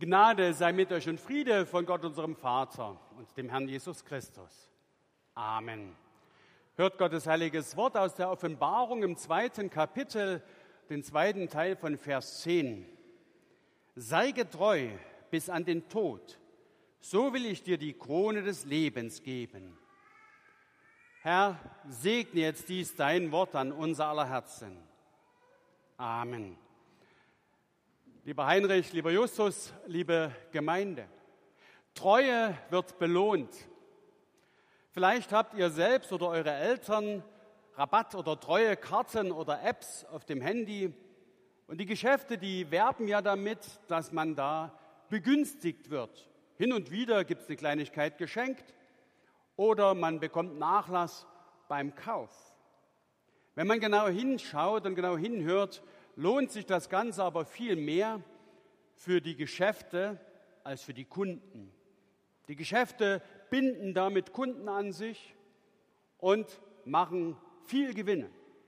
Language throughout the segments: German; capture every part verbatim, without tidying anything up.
Gnade sei mit euch und Friede von Gott, unserem Vater und dem Herrn Jesus Christus. Amen. Hört Gottes heiliges Wort aus der Offenbarung im zweiten Kapitel, den zweiten Teil von Vers zehn. Sei getreu bis an den Tod, so will ich dir die Krone des Lebens geben. Herr, segne jetzt dies dein Wort an unser aller Herzen. Amen. Lieber Heinrich, lieber Justus, liebe Gemeinde, Treue wird belohnt. Vielleicht habt ihr selbst oder eure Eltern Rabatt- oder Treuekarten oder Apps auf dem Handy. Und die Geschäfte, die werben ja damit, dass man da begünstigt wird. Hin und wieder gibt es eine Kleinigkeit geschenkt oder man bekommt Nachlass beim Kauf. Wenn man genau hinschaut und genau hinhört, lohnt sich das Ganze aber viel mehr für die Geschäfte als für die Kunden. Die Geschäfte binden damit Kunden an sich und machen viel Gewinne.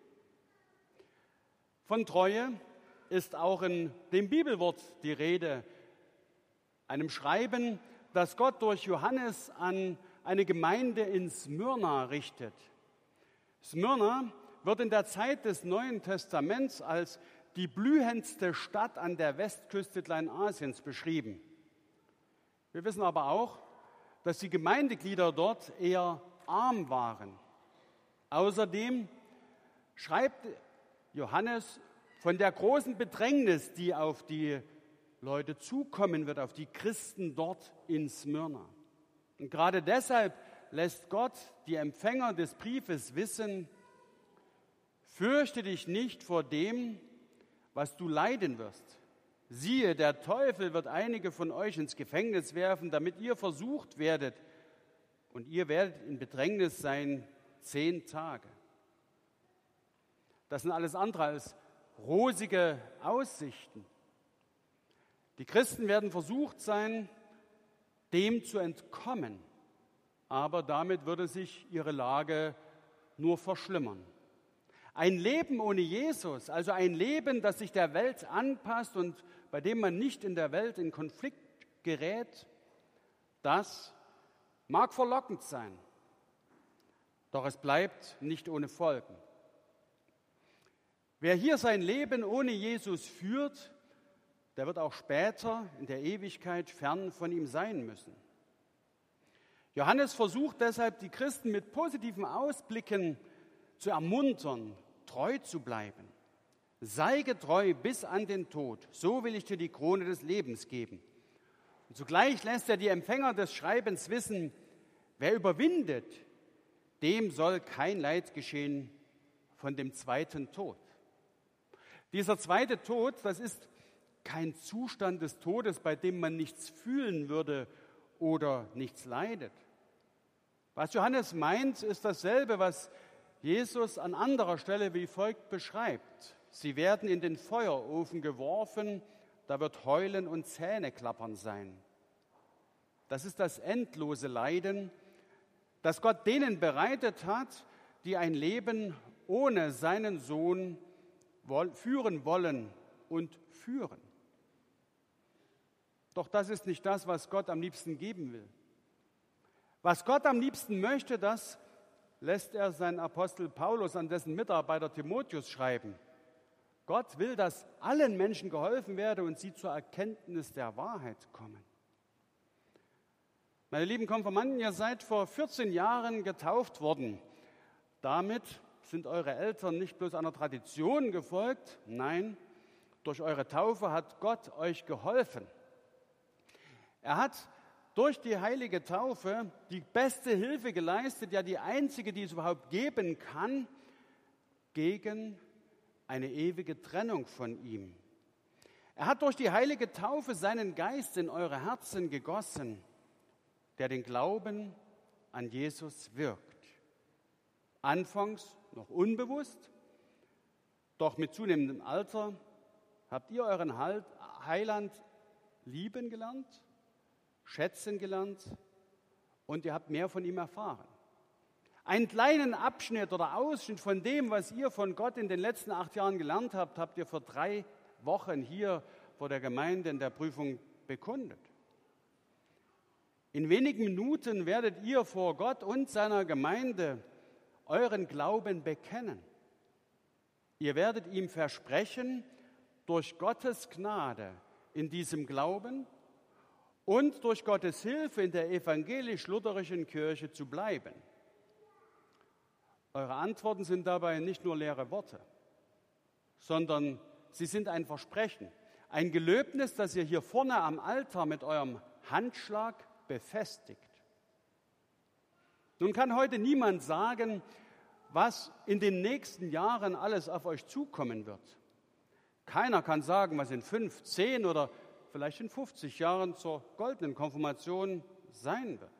Von Treue ist auch in dem Bibelwort die Rede, einem Schreiben, das Gott durch Johannes an eine Gemeinde in Smyrna richtet. Smyrna wird in der Zeit des Neuen Testaments als die blühendste Stadt an der Westküste Kleinasiens beschrieben. Wir wissen aber auch, dass die Gemeindeglieder dort eher arm waren. Außerdem schreibt Johannes von der großen Bedrängnis, die auf die Leute zukommen wird, auf die Christen dort in Smyrna. Und gerade deshalb lässt Gott die Empfänger des Briefes wissen: Fürchte dich nicht vor dem, was du leiden wirst. Siehe, der Teufel wird einige von euch ins Gefängnis werfen, damit ihr versucht werdet. Und ihr werdet in Bedrängnis sein zehn Tage. Das sind alles andere als rosige Aussichten. Die Christen werden versucht sein, dem zu entkommen. Aber damit würde sich ihre Lage nur verschlimmern. Ein Leben ohne Jesus, also ein Leben, das sich der Welt anpasst und bei dem man nicht in der Welt in Konflikt gerät, das mag verlockend sein, doch es bleibt nicht ohne Folgen. Wer hier sein Leben ohne Jesus führt, der wird auch später in der Ewigkeit fern von ihm sein müssen. Johannes versucht deshalb, die Christen mit positiven Ausblicken zu ermuntern, treu zu bleiben. Sei getreu bis an den Tod, so will ich dir die Krone des Lebens geben. Und zugleich lässt er die Empfänger des Schreibens wissen, wer überwindet, dem soll kein Leid geschehen von dem zweiten Tod. Dieser zweite Tod, das ist kein Zustand des Todes, bei dem man nichts fühlen würde oder nichts leidet. Was Johannes meint, ist dasselbe, was Jesus an anderer Stelle wie folgt beschreibt. Sie werden in den Feuerofen geworfen, da wird Heulen und Zähneklappern sein. Das ist das endlose Leiden, das Gott denen bereitet hat, die ein Leben ohne seinen Sohn führen wollen und führen. Doch das ist nicht das, was Gott am liebsten geben will. Was Gott am liebsten möchte, das lässt er seinen Apostel Paulus an dessen Mitarbeiter Timotheus schreiben. Gott will, dass allen Menschen geholfen werde und sie zur Erkenntnis der Wahrheit kommen. Meine lieben Konfirmanden, ihr seid vor vierzehn Jahren getauft worden. Damit sind eure Eltern nicht bloß einer Tradition gefolgt, nein, durch eure Taufe hat Gott euch geholfen. Er hat durch die heilige Taufe die beste Hilfe geleistet, ja die einzige, die es überhaupt geben kann, gegen eine ewige Trennung von ihm. Er hat durch die heilige Taufe seinen Geist in eure Herzen gegossen, der den Glauben an Jesus wirkt. Anfangs noch unbewusst, doch mit zunehmendem Alter habt ihr euren Heiland lieben gelernt, schätzen gelernt und ihr habt mehr von ihm erfahren. Einen kleinen Abschnitt oder Ausschnitt von dem, was ihr von Gott in den letzten acht Jahren gelernt habt, habt ihr vor drei Wochen hier vor der Gemeinde in der Prüfung bekundet. In wenigen Minuten werdet ihr vor Gott und seiner Gemeinde euren Glauben bekennen. Ihr werdet ihm versprechen, durch Gottes Gnade in diesem Glauben und durch Gottes Hilfe in der evangelisch-lutherischen Kirche zu bleiben. Eure Antworten sind dabei nicht nur leere Worte, sondern sie sind ein Versprechen, ein Gelöbnis, das ihr hier vorne am Altar mit eurem Handschlag befestigt. Nun kann heute niemand sagen, was in den nächsten Jahren alles auf euch zukommen wird. Keiner kann sagen, was in fünf, zehn oder vielleicht in fünfzig Jahren zur goldenen Konfirmation sein wird.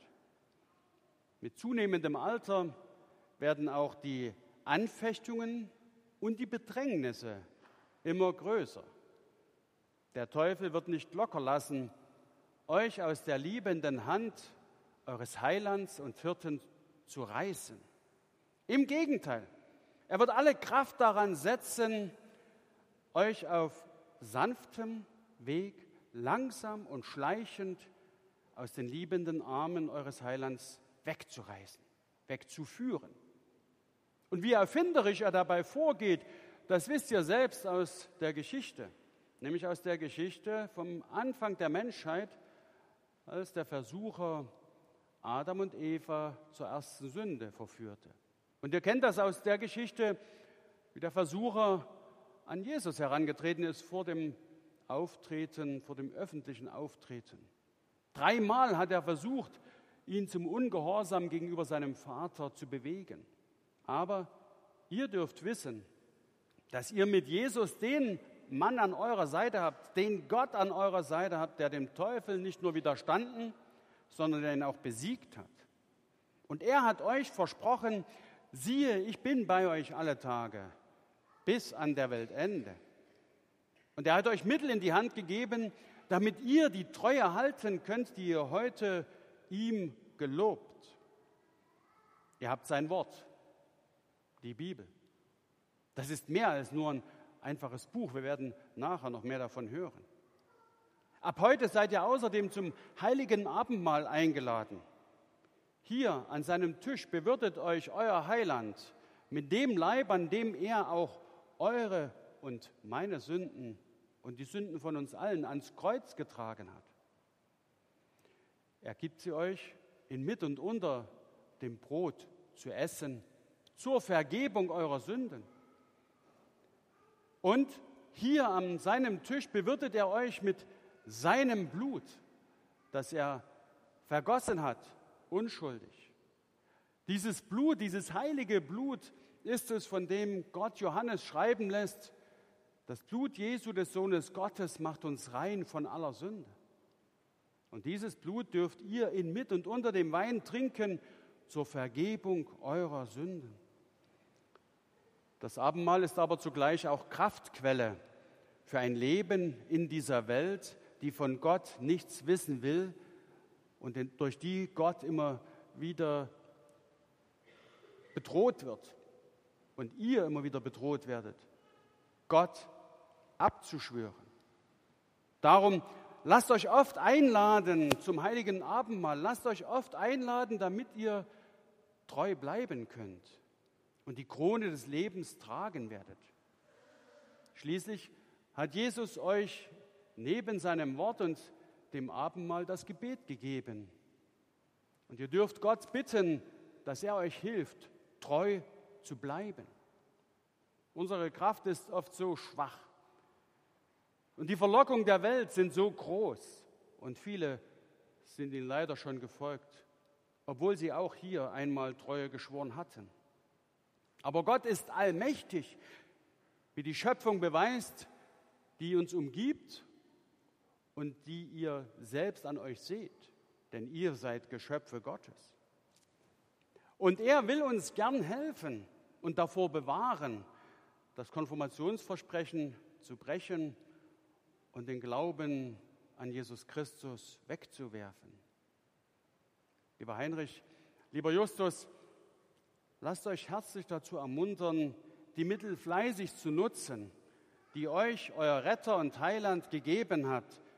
Mit zunehmendem Alter werden auch die Anfechtungen und die Bedrängnisse immer größer. Der Teufel wird nicht locker lassen, euch aus der liebenden Hand eures Heilands und Hirten zu reißen. Im Gegenteil, er wird alle Kraft daran setzen, euch auf sanftem Weg, langsam und schleichend aus den liebenden Armen eures Heilands wegzureißen, wegzuführen. Und wie erfinderisch er dabei vorgeht, das wisst ihr selbst aus der Geschichte, nämlich aus der Geschichte vom Anfang der Menschheit, als der Versucher Adam und Eva zur ersten Sünde verführte. Und ihr kennt das aus der Geschichte, wie der Versucher an Jesus herangetreten ist vor dem Auftreten, vor dem öffentlichen Auftreten. Dreimal hat er versucht, ihn zum Ungehorsam gegenüber seinem Vater zu bewegen. Aber ihr dürft wissen, dass ihr mit Jesus den Mann an eurer Seite habt, den Gott an eurer Seite habt, der dem Teufel nicht nur widerstanden, sondern der ihn auch besiegt hat. Und er hat euch versprochen, siehe, ich bin bei euch alle Tage, bis an der Weltende. Und er hat euch Mittel in die Hand gegeben, damit ihr die Treue halten könnt, die ihr heute ihm gelobt. Ihr habt sein Wort, die Bibel. Das ist mehr als nur ein einfaches Buch. Wir werden nachher noch mehr davon hören. Ab heute seid ihr außerdem zum heiligen Abendmahl eingeladen. Hier an seinem Tisch bewirtet euch euer Heiland mit dem Leib, an dem er auch eure und meine Sünden und die Sünden von uns allen ans Kreuz getragen hat. Er gibt sie euch in mit und unter dem Brot zu essen, zur Vergebung eurer Sünden. Und hier an seinem Tisch bewirtet er euch mit seinem Blut, das er vergossen hat, unschuldig. Dieses Blut, dieses heilige Blut ist es, von dem Gott Johannes schreiben lässt, das Blut Jesu, des Sohnes Gottes, macht uns rein von aller Sünde. Und dieses Blut dürft ihr in mit und unter dem Wein trinken zur Vergebung eurer Sünden. Das Abendmahl ist aber zugleich auch Kraftquelle für ein Leben in dieser Welt, die von Gott nichts wissen will und durch die Gott immer wieder bedroht wird und ihr immer wieder bedroht werdet, Gott abzuschwören. Darum lasst euch oft einladen zum heiligen Abendmahl, lasst euch oft einladen, damit ihr treu bleiben könnt und die Krone des Lebens tragen werdet. Schließlich hat Jesus euch neben seinem Wort und dem Abendmahl das Gebet gegeben. Und ihr dürft Gott bitten, dass er euch hilft, treu zu bleiben. Unsere Kraft ist oft so schwach und die Verlockungen der Welt sind so groß und viele sind ihnen leider schon gefolgt, obwohl sie auch hier einmal Treue geschworen hatten. Aber Gott ist allmächtig, wie die Schöpfung beweist, die uns umgibt und die ihr selbst an euch seht, denn ihr seid Geschöpfe Gottes. Und er will uns gern helfen und davor bewahren, das Konfirmationsversprechen zu brechen und den Glauben an Jesus Christus wegzuwerfen. Lieber Heinrich, lieber Justus, lasst euch herzlich dazu ermuntern, die Mittel fleißig zu nutzen, die euch euer Retter und Heiland gegeben hat,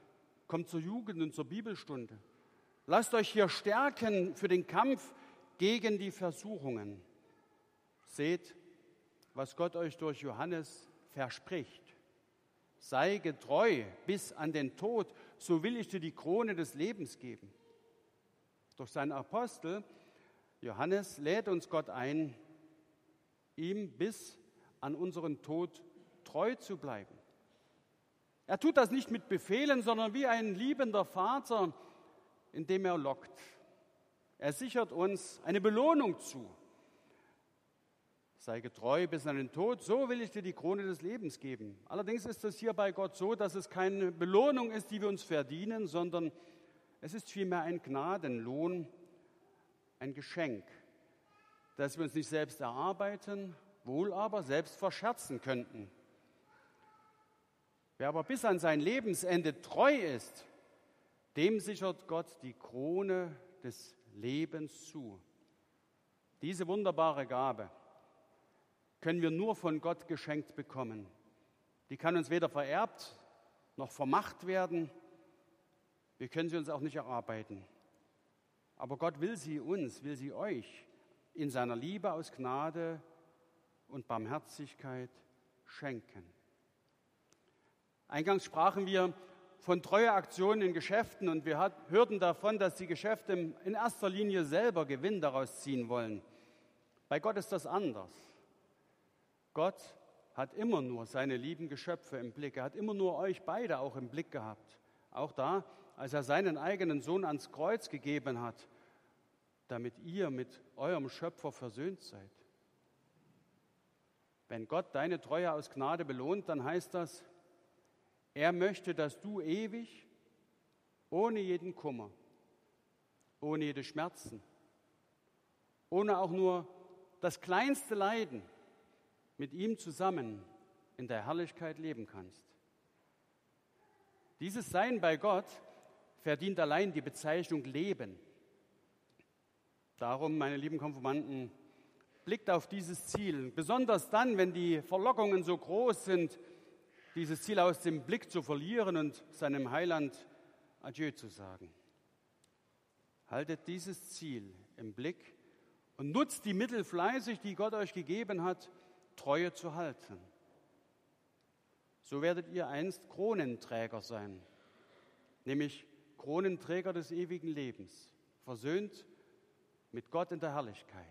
kommt zur Jugend und zur Bibelstunde. Lasst euch hier stärken für den Kampf gegen die Versuchungen. Seht, was Gott euch durch Johannes verspricht. Sei getreu bis an den Tod, so will ich dir die Krone des Lebens geben. Durch seinen Apostel Johannes lädt uns Gott ein, ihm bis an unseren Tod treu zu bleiben. Er tut das nicht mit Befehlen, sondern wie ein liebender Vater, indem er lockt. Er sichert uns eine Belohnung zu. Sei getreu bis an den Tod, so will ich dir die Krone des Lebens geben. Allerdings ist es hier bei Gott so, dass es keine Belohnung ist, die wir uns verdienen, sondern es ist vielmehr ein Gnadenlohn, ein Geschenk, das wir uns nicht selbst erarbeiten, wohl aber selbst verscherzen könnten. Wer aber bis an sein Lebensende treu ist, dem sichert Gott die Krone des Lebens zu. Diese wunderbare Gabe können wir nur von Gott geschenkt bekommen. Die kann uns weder vererbt noch vermacht werden. Wir können sie uns auch nicht erarbeiten. Aber Gott will sie uns, will sie euch in seiner Liebe aus Gnade und Barmherzigkeit schenken. Eingangs sprachen wir von Treueaktionen in Geschäften und wir hörten davon, dass die Geschäfte in erster Linie selber Gewinn daraus ziehen wollen. Bei Gott ist das anders. Gott hat immer nur seine lieben Geschöpfe im Blick. Er hat immer nur euch beide auch im Blick gehabt. Auch da, als er seinen eigenen Sohn ans Kreuz gegeben hat, damit ihr mit eurem Schöpfer versöhnt seid. Wenn Gott deine Treue aus Gnade belohnt, dann heißt das, er möchte, dass du ewig, ohne jeden Kummer, ohne jede Schmerzen, ohne auch nur das kleinste Leiden, mit ihm zusammen in der Herrlichkeit leben kannst. Dieses Sein bei Gott verdient allein die Bezeichnung Leben. Darum, meine lieben Konfirmanden, blickt auf dieses Ziel, besonders dann, wenn die Verlockungen so groß sind, dieses Ziel aus dem Blick zu verlieren und seinem Heiland Adieu zu sagen. Haltet dieses Ziel im Blick und nutzt die Mittel fleißig, die Gott euch gegeben hat, Treue zu halten. So werdet ihr einst Kronenträger sein, nämlich Kronenträger des ewigen Lebens, versöhnt mit Gott in der Herrlichkeit.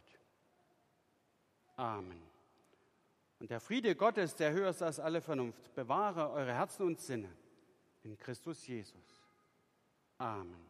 Amen. Und der Friede Gottes, der höher ist als alle Vernunft, bewahre eure Herzen und Sinne in Christus Jesus. Amen.